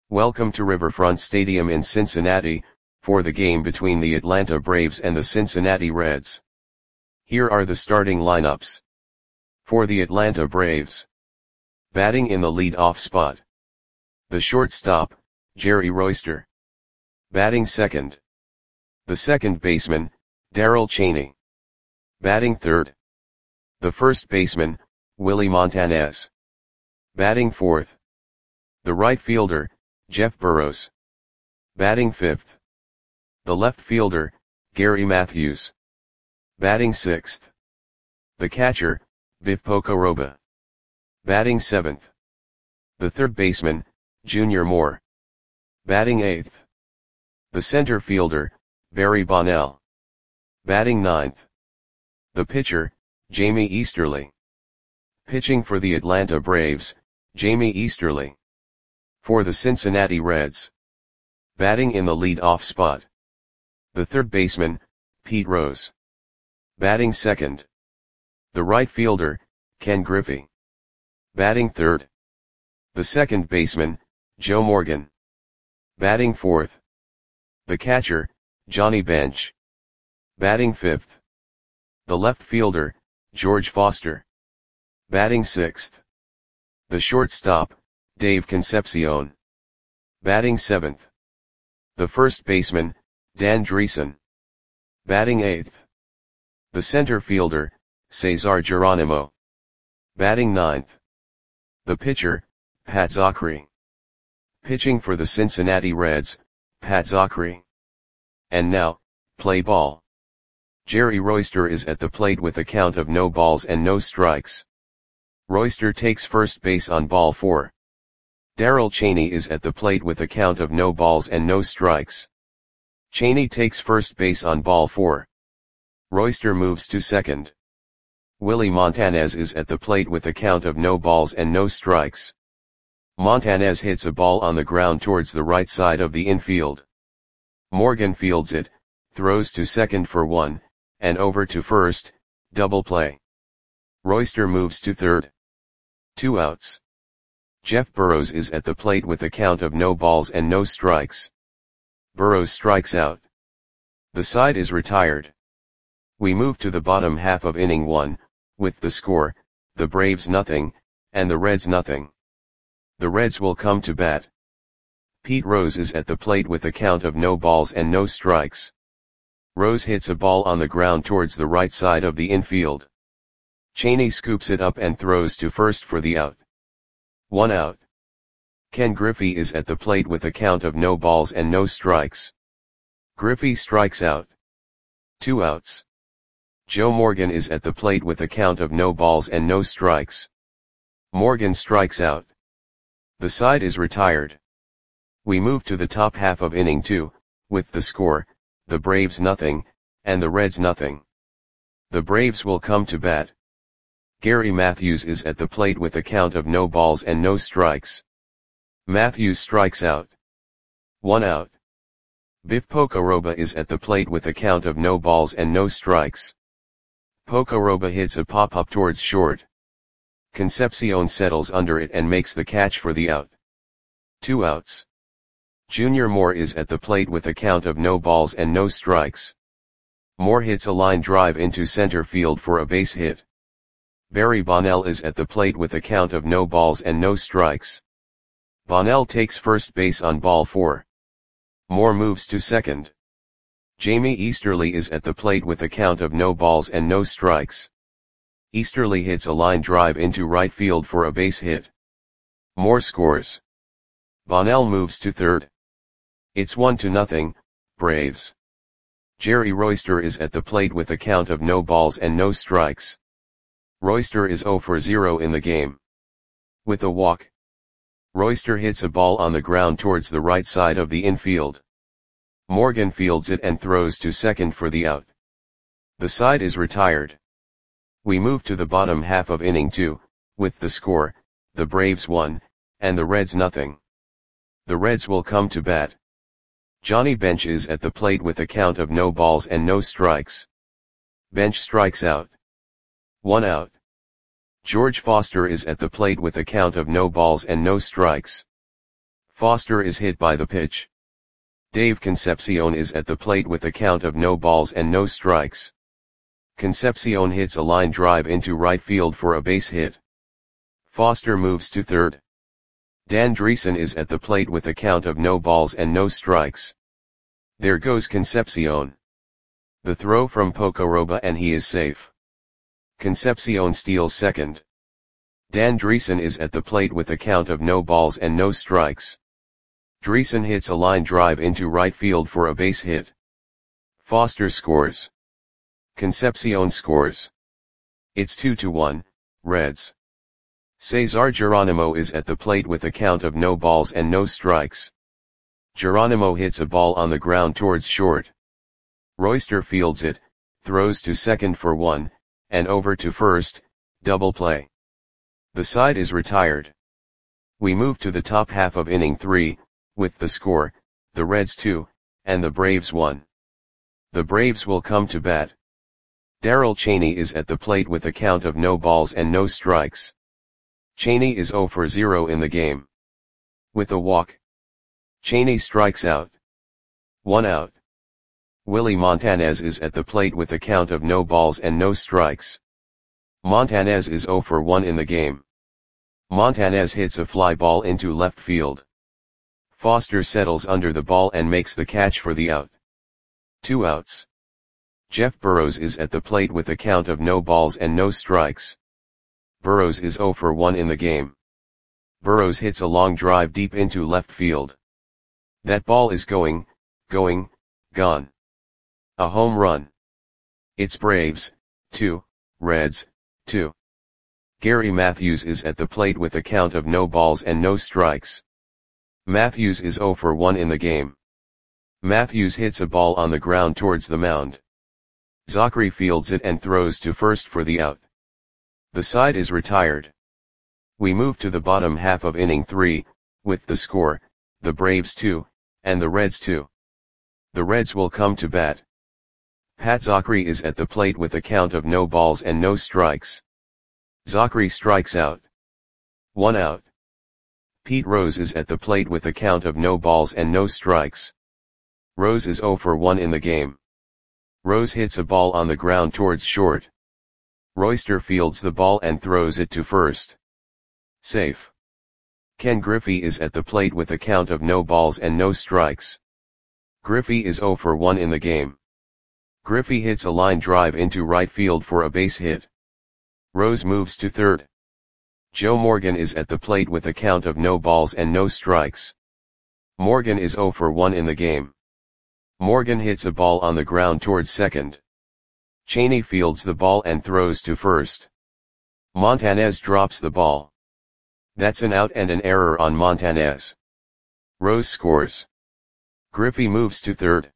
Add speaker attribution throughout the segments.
Speaker 1: Welcome to Riverfront Stadium in Cincinnati, for the game between the Atlanta Braves and the Cincinnati Reds. Here are the starting lineups. For the Atlanta Braves. Batting in the lead-off spot. The shortstop, Jerry Royster. Batting second. The second baseman, Darrell Cheney. Batting third. The first baseman, Willie Montanez. Batting fourth. The right fielder, Jeff Burroughs. Batting fifth. The left fielder, Gary Matthews. Batting sixth. The catcher, Biff Pocoroba. Batting seventh. The third baseman, Junior Moore. Batting eighth. The center fielder, Barry Bonnell. Batting ninth. The pitcher, Jamie Easterly. Pitching for the Atlanta Braves, Jamie Easterly. For the Cincinnati Reds. Batting in the lead-off spot. The third baseman, Pete Rose. Batting second. The right fielder, Ken Griffey. Batting third. The second baseman, Joe Morgan. Batting fourth. The catcher, Johnny Bench. Batting fifth. The left fielder, George Foster. Batting sixth. The shortstop, Dave Concepcion. Batting seventh. The first baseman, Dan Dreesen. Batting eighth. The center fielder, Cesar Geronimo. Batting ninth. The pitcher, Pat Zachry. Pitching for the Cincinnati Reds, Pat Zachry. And now, play ball. Jerry Royster is at the plate with a count of no balls and no strikes. Royster takes first base on ball 4. Darrell Cheney is at the plate with a count of no balls and no strikes. Cheney takes first base on ball 4. Royster moves to second. Willie Montanez is at the plate with a count of no balls and no strikes. Montanez hits a ball on the ground towards the right side of the infield. Morgan fields it, throws to second for 1, and over to first, double play. Royster moves to third. 2 outs. Jeff Burroughs is at the plate with a count of no balls and no strikes. Burroughs strikes out. The side is retired. We move to the bottom half of inning 1, with the score, the Braves nothing, and the Reds nothing. The Reds will come to bat. Pete Rose is at the plate with a count of no balls and no strikes. Rose hits a ball on the ground towards the right side of the infield. Cheney scoops it up and throws to first for the out. 1 out. Ken Griffey is at the plate with a count of no balls and no strikes. Griffey strikes out. 2 outs. Joe Morgan is at the plate with a count of no balls and no strikes. Morgan strikes out. The side is retired. We move to the top half of inning 2, with the score, the Braves nothing, and the Reds nothing. The Braves will come to bat. Gary Matthews is at the plate with a count of no balls and no strikes. Matthews strikes out. 1 out. Biff Pocoroba is at the plate with a count of no balls and no strikes. Pocoroba hits a pop-up towards short. Concepcion settles under it and makes the catch for the out. 2 outs. Junior Moore is at the plate with a count of no balls and no strikes. Moore hits a line drive into center field for a base hit. Barry Bonnell is at the plate with a count of no balls and no strikes. Bonnell takes first base on ball 4. Moore moves to second. Jamie Easterly is at the plate with a count of no balls and no strikes. Easterly hits a line drive into right field for a base hit. Moore scores. Bonnell moves to third. It's 1-0, Braves. Jerry Royster is at the plate with a count of no balls and no strikes. Royster is 0 for 0 in the game. With a walk. Royster hits a ball on the ground towards the right side of the infield. Morgan fields it and throws to second for the out. The side is retired. We move to the bottom half of inning 2, with the score, the Braves 1, and the Reds nothing. The Reds will come to bat. Johnny Bench is at the plate with a count of no balls and no strikes. Bench strikes out. 1 out. George Foster is at the plate with a count of no balls and no strikes. Foster is hit by the pitch. Dave Concepcion is at the plate with a count of no balls and no strikes. Concepcion hits a line drive into right field for a base hit. Foster moves to third. Dan Driessen is at the plate with a count of no balls and no strikes. There goes Concepcion. The throw from Pocoroba and he is safe. Concepcion steals second. Dan Driessen is at the plate with a count of no balls and no strikes. Driessen hits a line drive into right field for a base hit. Foster scores. Concepcion scores. It's 2-1, Reds. Cesar Geronimo is at the plate with a count of no balls and no strikes. Geronimo hits a ball on the ground towards short. Royster fields it, throws to second for one, and over to first, double play. The side is retired. We move to the top half of inning 3, with the score, the Reds 2, and the Braves 1. The Braves will come to bat. Darrell Chaney is at the plate with a count of no balls and no strikes. Chaney is 0 for 0 in the game. With a walk. Chaney strikes out. 1 out. Willie Montanez is at the plate with a count of no balls and no strikes. Montanez is 0 for 1 in the game. Montanez hits a fly ball into left field. Foster settles under the ball and makes the catch for the out. 2 outs. Jeff Burrows is at the plate with a count of no balls and no strikes. Burrows is 0 for 1 in the game. Burrows hits a long drive deep into left field. That ball is gone. A home run. It's Braves, 2, Reds, 2. Gary Matthews is at the plate with a count of no balls and no strikes. Matthews is 0 for 1 in the game. Matthews hits a ball on the ground towards the mound. Zachary fields it and throws to first for the out. The side is retired. We move to the bottom half of inning 3, with the score, the Braves 2, and the Reds 2. The Reds will come to bat. Pat Zachary is at the plate with a count of no balls and no strikes. Zachary strikes out. 1 out. Pete Rose is at the plate with a count of no balls and no strikes. Rose is 0 for 1 in the game. Rose hits a ball on the ground towards short. Royster fields the ball and throws it to first. Safe. Ken Griffey is at the plate with a count of no balls and no strikes. Griffey is 0 for 1 in the game. Griffey hits a line drive into right field for a base hit. Rose moves to third. Joe Morgan is at the plate with a count of no balls and no strikes. Morgan is 0 for 1 in the game. Morgan hits a ball on the ground towards second. Chaney fields the ball and throws to first. Montanez drops the ball. That's an out and an error on Montanez. Rose scores. Griffey moves to third.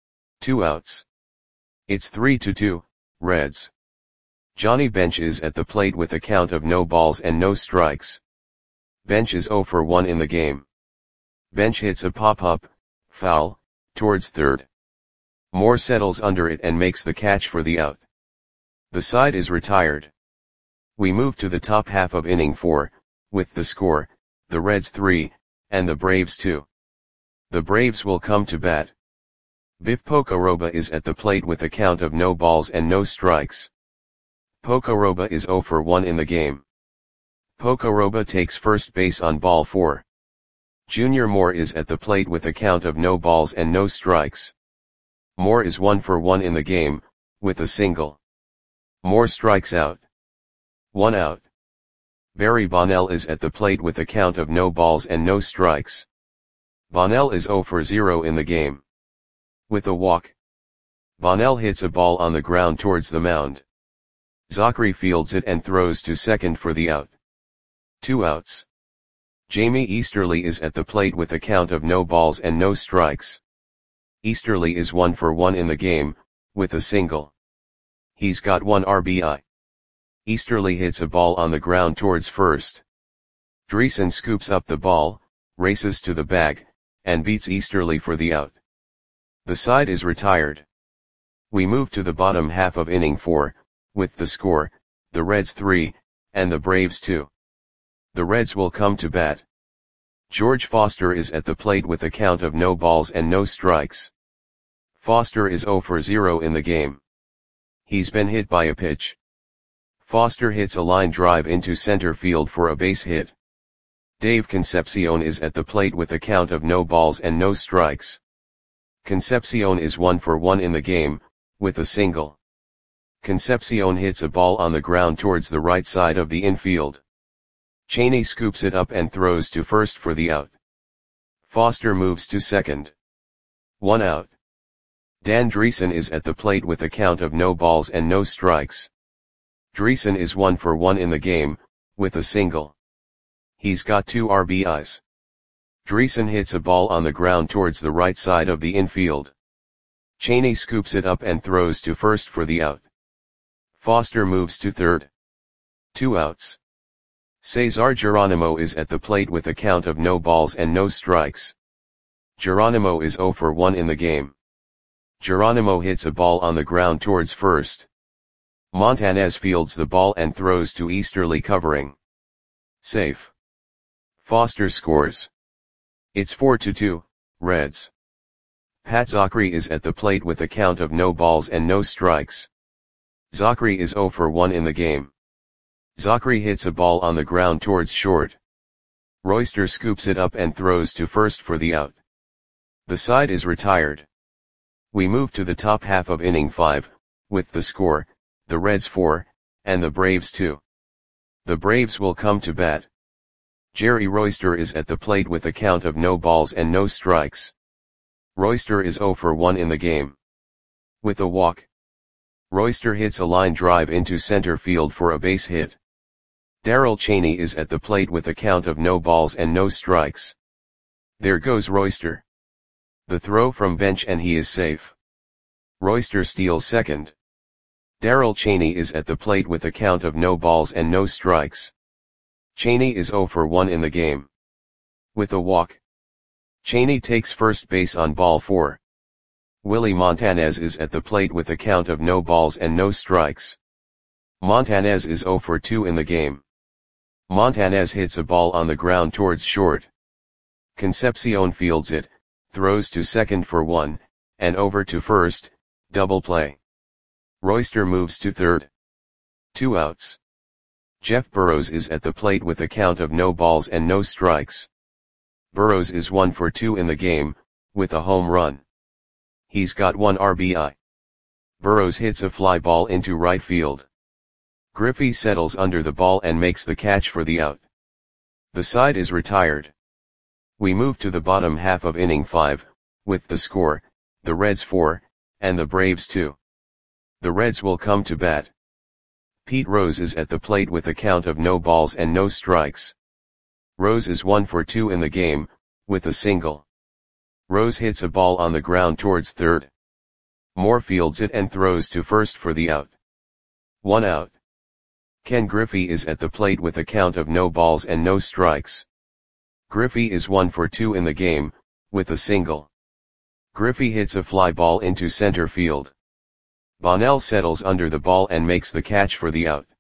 Speaker 1: 2 outs. It's 3-2, Reds. Johnny Bench is at the plate with a count of no balls and no strikes. Bench is 0 for 1 in the game. Bench hits a pop-up, foul, towards third. Moore settles under it and makes the catch for the out. The side is retired. We move to the top half of inning 4, with the score, the Reds 3, and the Braves 2. The Braves will come to bat. Biff Pocoroba is at the plate with a count of no balls and no strikes. Pocoroba is 0 for 1 in the game. Pocoroba takes first base on ball 4. Junior Moore is at the plate with a count of no balls and no strikes. Moore is 1 for 1 in the game, with a single. Moore strikes out. 1 out. Barry Bonnell is at the plate with a count of no balls and no strikes. Bonnell is 0 for 0 in the game. With a walk. Bonnell hits a ball on the ground towards the mound. Zachary fields it and throws to second for the out. 2 outs. Jamie Easterly is at the plate with a count of no balls and no strikes. Easterly is 1 for 1 in the game, with a single. He's got 1 RBI. Easterly hits a ball on the ground towards first. Driessen scoops up the ball, races to the bag, and beats Easterly for the out. The side is retired. We move to the bottom half of inning 4, with the score, the Reds 3, and the Braves 2. The Reds will come to bat. George Foster is at the plate with a count of no balls and no strikes. Foster is 0 for 0 in the game. He's been hit by a pitch. Foster hits a line drive into center field for a base hit. Dave Concepcion is at the plate with a count of no balls and no strikes. Concepcion is 1 for 1 in the game, with a single. Concepcion hits a ball on the ground towards the right side of the infield. Cheney scoops it up and throws to first for the out. Foster moves to second. 1 out. Dan Dreesen is at the plate with a count of no balls and no strikes. Dreesen is 1 for 1 in the game, with a single. He's got 2 RBIs. Dreesen hits a ball on the ground towards the right side of the infield. Cheney scoops it up and throws to first for the out. Foster moves to third. 2 outs. Cesar Geronimo is at the plate with a count of no balls and no strikes. Geronimo is 0 for 1 in the game. Geronimo hits a ball on the ground towards first. Montanez fields the ball and throws to easterly covering. Safe. Foster scores. It's 4-2, Reds. Pat Zachry is at the plate with a count of no balls and no strikes. Zachry is 0 for 1 in the game. Zachry hits a ball on the ground towards short. Royster scoops it up and throws to first for the out. The side is retired. We move to the top half of inning 5, with the score, the Reds 4, and the Braves 2. The Braves will come to bat. Jerry Royster is at the plate with a count of no balls and no strikes. Royster is 0 for 1 in the game. With a walk. Royster hits a line drive into center field for a base hit. Darrell Cheney is at the plate with a count of no balls and no strikes. There goes Royster. The throw from bench and he is safe. Royster steals second. Darrell Cheney is at the plate with a count of no balls and no strikes. Cheney is 0 for 1 in the game. With a walk. Cheney takes first base on ball 4. Willie Montanez is at the plate with a count of no balls and no strikes. Montanez is 0 for 2 in the game. Montanez hits a ball on the ground towards short. Concepcion fields it, throws to second for 1, and over to first, double play. Royster moves to third. 2 outs. Jeff Burrows is at the plate with a count of no balls and no strikes. Burrows is 1 for 2 in the game, with a home run. He's got 1 RBI. Burrows hits a fly ball into right field. Griffey settles under the ball and makes the catch for the out. The side is retired. We move to the bottom half of inning 5, with the score, the Reds 4, and the Braves 2. The Reds will come to bat. Pete Rose is at the plate with a count of no balls and no strikes. Rose is 1 for 2 in the game, with a single. Rose hits a ball on the ground towards third. Moore fields it and throws to first for the out. 1 out. Ken Griffey is at the plate with a count of no balls and no strikes. Griffey is 1 for 2 in the game, with a single. Griffey hits a fly ball into center field. Bonnell settles under the ball and makes the catch for the out.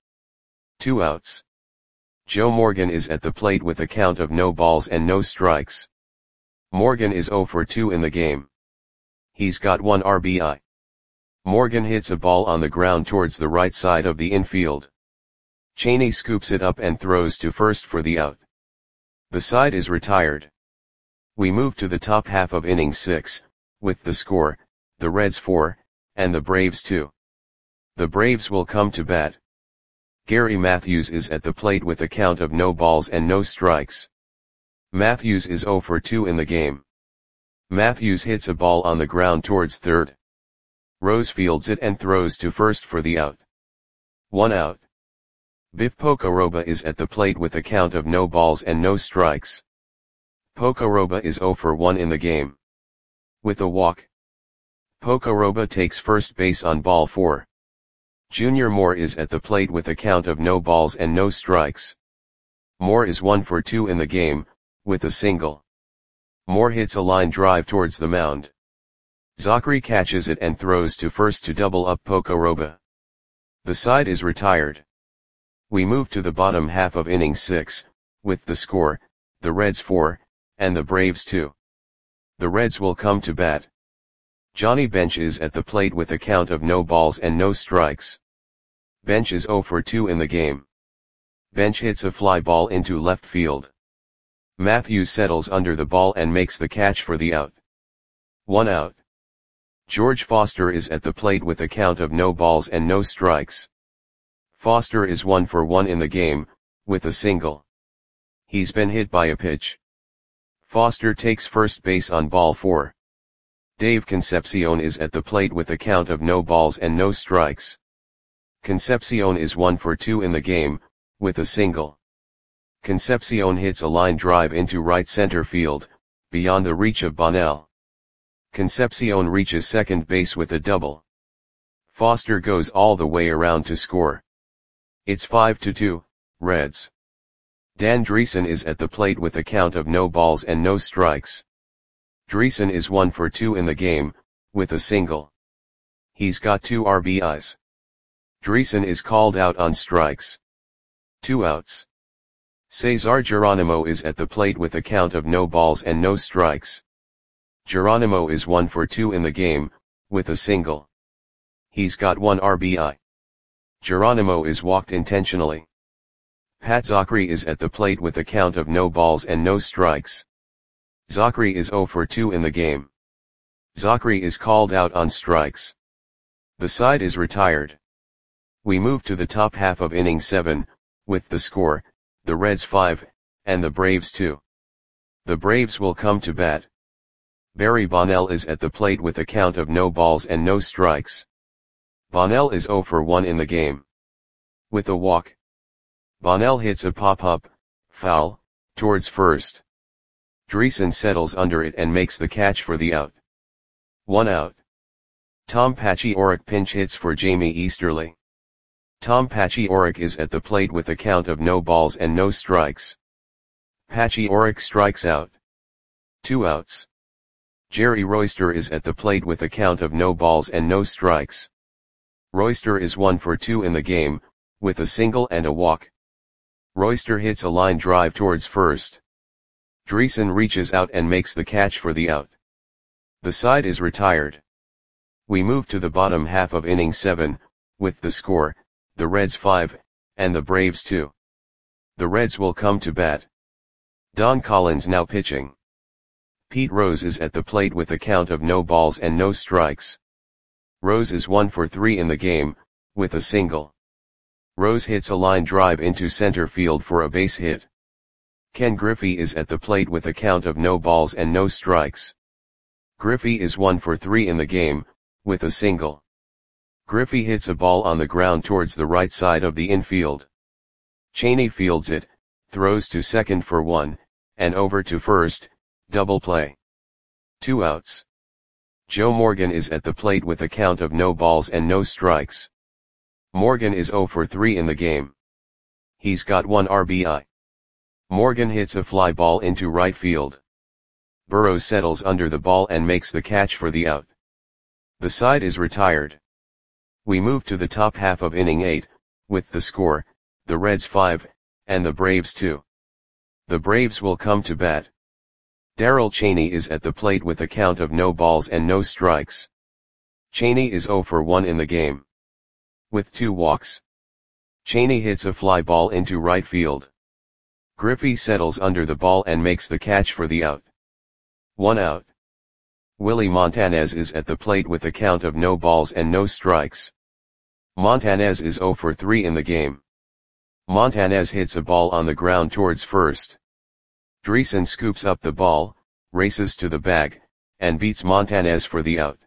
Speaker 1: 2 outs. Joe Morgan is at the plate with a count of no balls and no strikes. Morgan is 0 for 2 in the game. He's got 1 RBI. Morgan hits a ball on the ground towards the right side of the infield. Cheney scoops it up and throws to first for the out. The side is retired. We move to the top half of inning 6, with the score, the Reds 4, and the Braves 2. The Braves will come to bat. Gary Matthews is at the plate with a count of no balls and no strikes. Matthews is 0 for 2 in the game. Matthews hits a ball on the ground towards third. Rose fields it and throws to first for the out. 1 out. Biff Pocoroba is at the plate with a count of no balls and no strikes. Pocoroba is 0 for 1 in the game. With a walk. Pocoroba takes first base on ball 4. Junior Moore is at the plate with a count of no balls and no strikes. Moore is 1 for 2 in the game, with a single. Moore hits a line drive towards the mound. Zachry catches it and throws to first to double up Pocoroba. The side is retired. We move to the bottom half of inning 6, with the score, the Reds 4, and the Braves 2. The Reds will come to bat. Johnny Bench is at the plate with a count of no balls and no strikes. Bench is 0 for 2 in the game. Bench hits a fly ball into left field. Matthews settles under the ball and makes the catch for the out. 1 out. George Foster is at the plate with a count of no balls and no strikes. Foster is 1 for 1 in the game, with a single. He's been hit by a pitch. Foster takes first base on ball 4. Dave Concepcion is at the plate with a count of no balls and no strikes. Concepcion is 1 for 2 in the game, with a single. Concepcion hits a line drive into right center field, beyond the reach of Bonnell. Concepcion reaches second base with a double. Foster goes all the way around to score. It's 5-2, Reds. Dan Dreesen is at the plate with a count of no balls and no strikes. Dreesen is 1 for 2 in the game, with a single. He's got 2 RBIs. Dreesen is called out on strikes. 2 outs. Cesar Geronimo is at the plate with a count of no balls and no strikes. Geronimo is 1 for 2 in the game, with a single. He's got 1 RBI. Geronimo is walked intentionally. Pat Zachry is at the plate with a count of no balls and no strikes. Zachry is 0 for 2 in the game. Zachry is called out on strikes. The side is retired. We move to the top half of inning 7, with the score, the Reds 5, and the Braves 2. The Braves will come to bat. Barry Bonnell is at the plate with a count of no balls and no strikes. Bonnell is 0 for 1 in the game. With a walk. Bonnell hits a pop-up, foul, towards first. Dreesen settles under it and makes the catch for the out. 1 out. Tom Paciorek pinch hits for Jamie Easterly. Tom Paciorek is at the plate with a count of no balls and no strikes. Paciorek strikes out. 2 outs. Jerry Royster is at the plate with a count of no balls and no strikes. Royster is 1 for 2 in the game, with a single and a walk. Royster hits a line drive towards first. Dreesen reaches out and makes the catch for the out. The side is retired. We move to the bottom half of inning 7, with the score, the Reds 5, and the Braves 2. The Reds will come to bat. Don Collins now pitching. Pete Rose is at the plate with a count of no balls and no strikes. Rose is 1 for 3 in the game, with a single. Rose hits a line drive into center field for a base hit. Ken Griffey is at the plate with a count of no balls and no strikes. Griffey is 1 for 3 in the game, with a single. Griffey hits a ball on the ground towards the right side of the infield. Cheney fields it, throws to second for 1, and over to first, double play. 2 outs. Joe Morgan is at the plate with a count of no balls and no strikes. Morgan is 0 for 3 in the game. He's got 1 RBI. Morgan hits a fly ball into right field. Burrows settles under the ball and makes the catch for the out. The side is retired. We move to the top half of inning 8, with the score, the Reds 5, and the Braves 2. The Braves will come to bat. Darrell Cheney is at the plate with a count of no balls and no strikes. Cheney is 0 for 1 in the game. With 2 walks. Cheney hits a fly ball into right field. Griffey settles under the ball and makes the catch for the out. 1 out. Willie Montanez is at the plate with a count of no balls and no strikes. Montanez is 0 for 3 in the game. Montanez hits a ball on the ground towards first. Dreesen scoops up the ball, races to the bag, and beats Montanez for the out.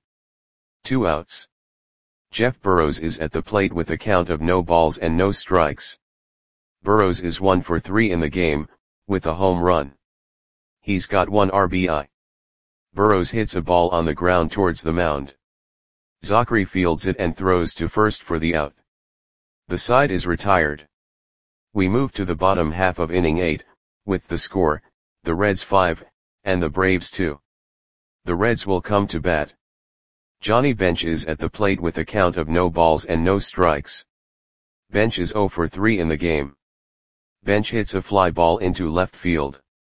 Speaker 1: 2 outs. Jeff Burrows is at the plate with a count of no balls and no strikes. Burrows is 1 for 3 in the game, with a home run. He's got 1 RBI. Burrows hits a ball on the ground towards the mound. Zachry fields it and throws to first for the out. The side is retired. We move to the bottom half of inning 8, with the score, the Reds 5, and the Braves 2. The Reds will come to bat. Johnny Bench is at the plate with a count of no balls and no strikes. Bench is 0 for 3 in the game. Bench hits a fly ball into left field.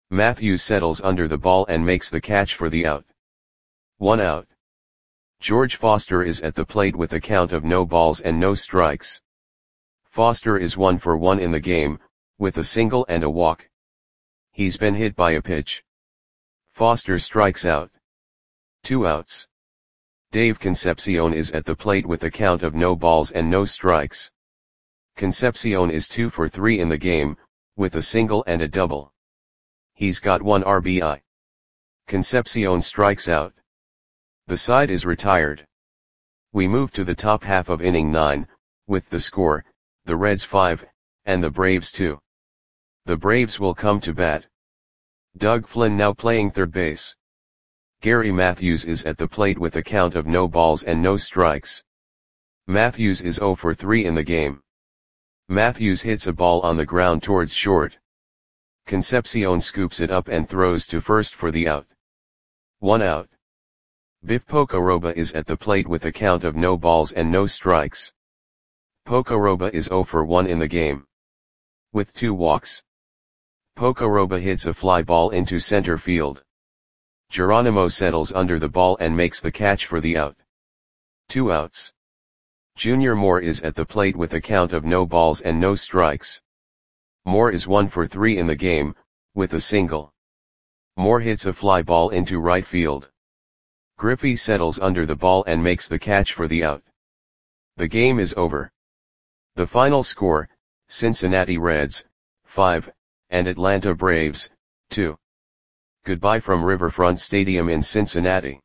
Speaker 1: Matthews settles under the ball and makes the catch for the out. 1 out. George Foster is at the plate with a count of no balls and no strikes. Foster is 1 for 1 in the game, with a single and a walk. He's been hit by a pitch. Foster strikes out. 2 outs. Dave Concepcion is at the plate with a count of no balls and no strikes. Concepcion is 2 for 3 in the game, with a single and a double. He's got 1 RBI. Concepcion strikes out. The side is retired. We move to the top half of inning 9, with the score, the Reds 5, and the Braves 2. The Braves will come to bat. Doug Flynn now playing third base. Gary Matthews is at the plate with a count of no balls and no strikes. Matthews is 0 for 3 in the game. Matthews hits a ball on the ground towards short. Concepcion scoops it up and throws to first for the out. 1 out. Biff Pocoroba is at the plate with a count of no balls and no strikes. Pocoroba is 0 for 1 in the game. With 2 walks. Pocoroba hits a fly ball into center field. Geronimo settles under the ball and makes the catch for the out. 2 outs. Junior Moore is at the plate with a count of no balls and no strikes. Moore is 1 for 3 in the game, with a single. Moore hits a fly ball into right field. Griffey settles under the ball and makes the catch for the out. The game is over. The final score, Cincinnati Reds, 5, and Atlanta Braves, 2. Goodbye from Riverfront Stadium in Cincinnati.